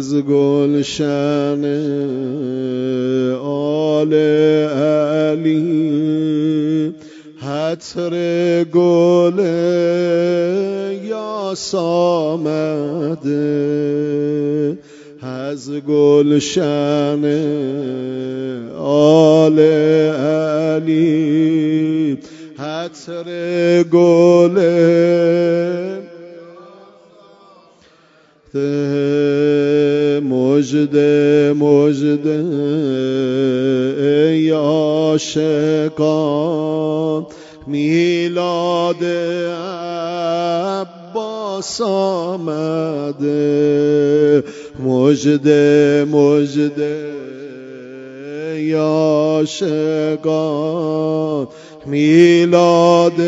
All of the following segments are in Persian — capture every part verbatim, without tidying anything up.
از گلشن آل علی عطر گل یاس آمده از گلشن آل علی عطر گل مژده مژده ای عاشقان میلاد عباس آمده مژده مژده ای عاشقان میلاد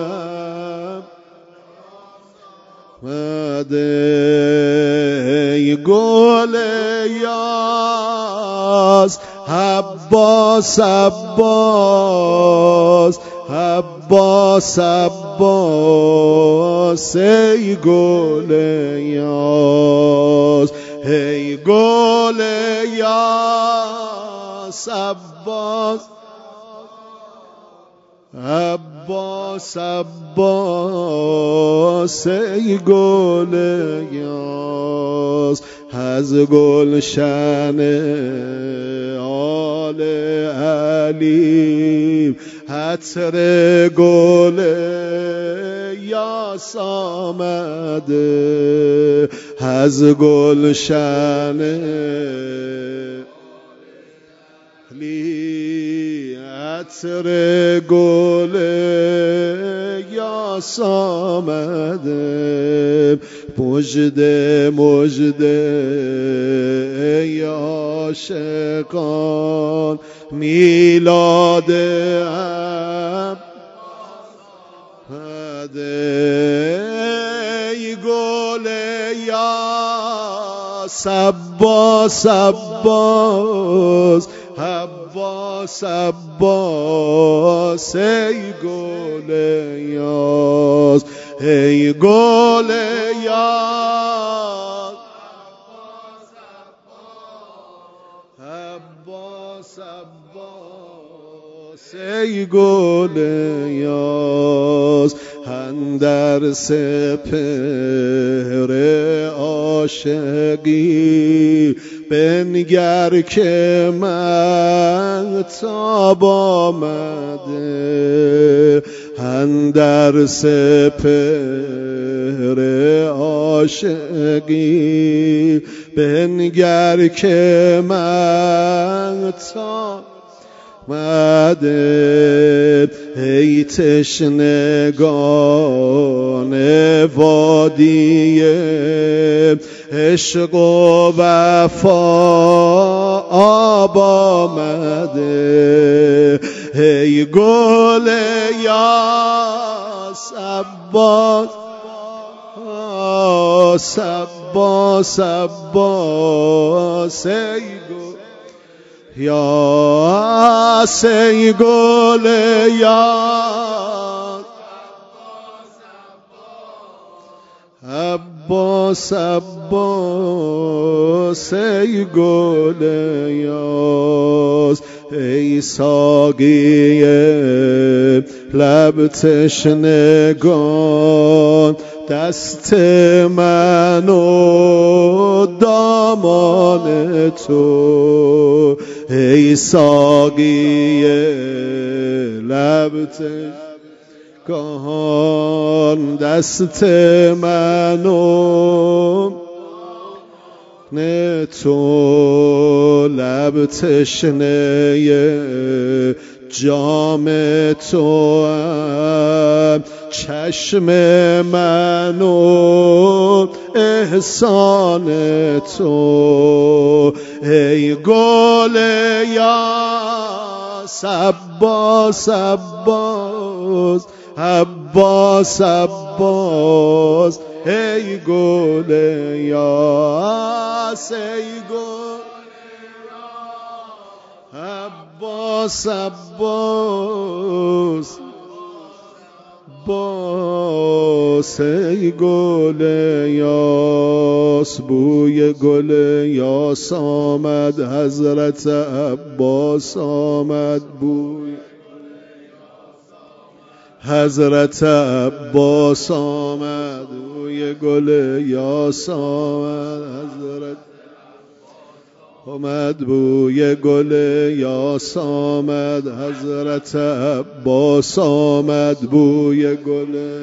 ای گل یاس عباس عباس عباس عباس ای گل یاس ای گل یاس عباس عباس عباس ای گل یاس از گلشن آل علی عطر گل یاس آمده از گلشن علی عطر گل یاس آمده مژده مژده ای عاشقان میلاد عبده ای گل یاس عباس عباس عباس عباس ای گل یاس ای گل یاس عباس عباس ای گل یاس اندر سپهر عاشقی بنگر که مهتاب آمده اندر سپهر عاشقی بنگر که مهتاب آمده ای تشنگان وادی عشق و وفا آب آمده ای گل یاس عباس عباس عباس ای گل یاس ای گل یاس عباس عباس ای گل یاس ای ساقی لب تشنگان دست من و دامان تو ای ساقی لب تشنگان دست من و نه تو لب تشنه جام تو هم چشم من و احسان تو ای گل یاس عباس عباس عباس عباس ای گل یاس ای گل عباس عباس عباس عباس ای گل یاس، بوی گل یاس آمد، حضرت عباس آمد، بوی حضرت عباس آمد، بوی گل یاس آمد، حضرت آمد، بوی گل یاس آمد، حضرت عباس آمد، بوی گل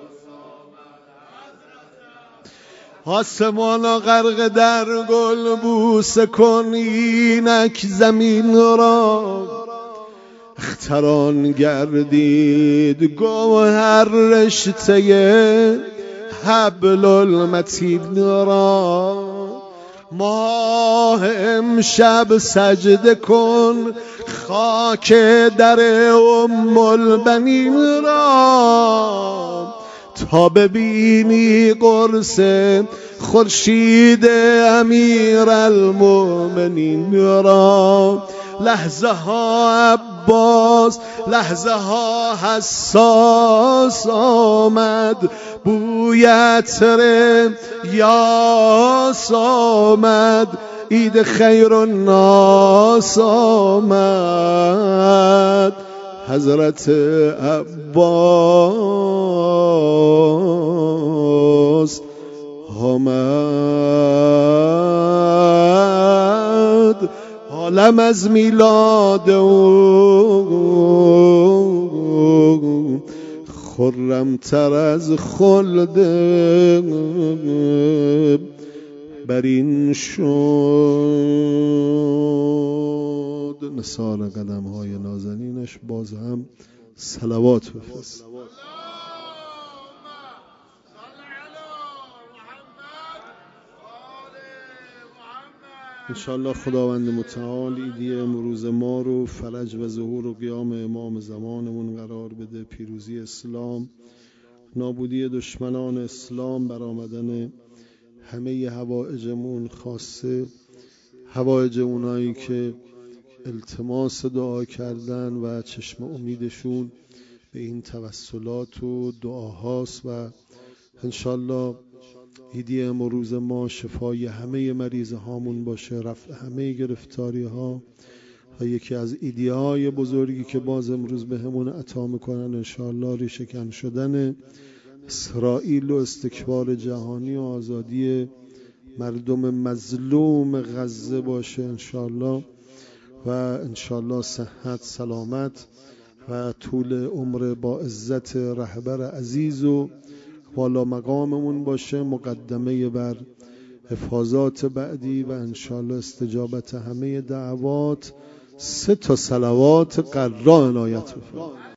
آسمان غرق در گل، بوسه کن اینک زمین را، اختران گردید گوهر رشته حبل المتین را، ماه امشب سجده کن خاک در ام البنین را، تا ببینی قرص خورشید امیر المؤمنین را. لحظه ها عباس، لحظه ها حساس آمد، بوی عطر یاس آمد، عید خیر الناس آمد، حضرت عباس آمد، عالم از میلاد او خرم‌تر از خلد برین شد. نثار قدم های نازنینش باز هم صلوات بفرست. انشاءالله خداوند متعال ایدی امروز ما رو فرج و ظهور و قیام امام زمانمون قرار بده، پیروزی اسلام، نابودی دشمنان اسلام، برآمدن همه حوائجمون، خاصه حوائج اونایی که التماس دعا کردن و چشم امیدشون به این توسلات و دعاهاست و انشاءالله ایدی امروز ما شفای همه مریض هامون باشه، رفع همه گرفتاری ها و یکی از ایدی های بزرگی که باز امروز به همون عطا میکنن انشاءالله ریشه‌کن شدن اسرائیل و استکبار جهانی و آزادی مردم مظلوم غزه باشه انشاءالله، و انشاءالله صحت، سلامت و طول عمر با عزت رهبر عزیز و والا مقاممون باشه، مقدمه بر حفاظات بعدی و انشاءالله استجابت همه دعوات. سه تا صلوات قرا عنایت بفرمایید.